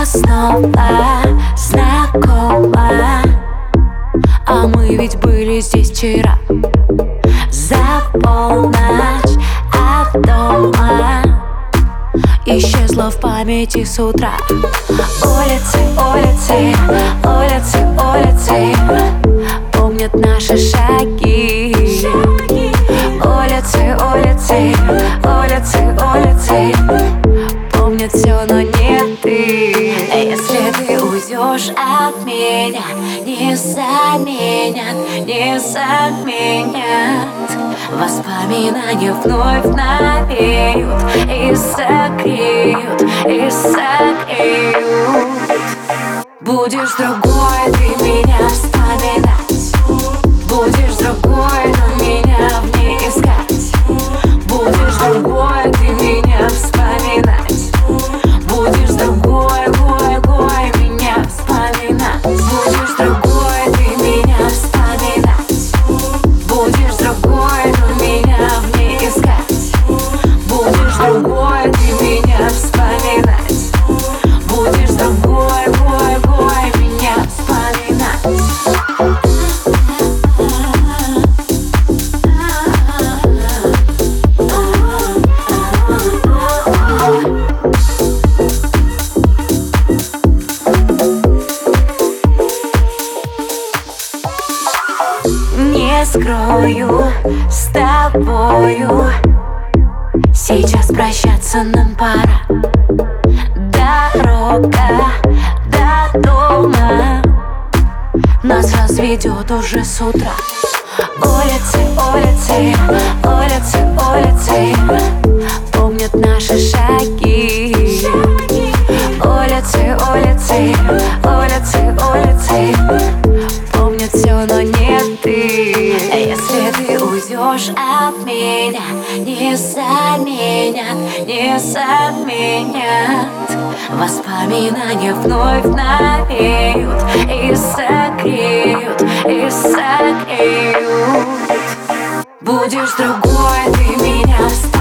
снова знакома, а мы ведь были здесь вчера. За полночь от дома исчезла в памяти с утра. Улицы, улицы, улицы, улицы помнят наши шаги. Улицы, улицы, улицы, улицы помнят все, но не ты. Если ты уйдешь от меня, не заменят, не заменят. Воспоминания вновь навеют и согреют, и согреют. Будешь другой, ты меня вспоминать. Будешь другой, но меня в ней искать. Будешь другой, ты меня вспоминать. Будешь другой, гой, гой, меня вспоминать. Будешь другой, ты меня вспоминать. Будешь другой, но меня в ней искать. Будешь другой, ты меня вспоминать. Будешь другой, гой, гой, меня вспоминать. Не скрою с тобою, сейчас прощаться нам пора. Дорога до дома нас разведет уже с утра. Улицы, улицы, улицы, улицы помнят наши шаги. Улицы, улицы, улицы, улицы помнят все, но не ты. Если ты уйдешь от меня, не заменят, не заменят. Воспоминания вновь навеют и согреют, и согреют. Будешь другой, ты меня вспомнишь.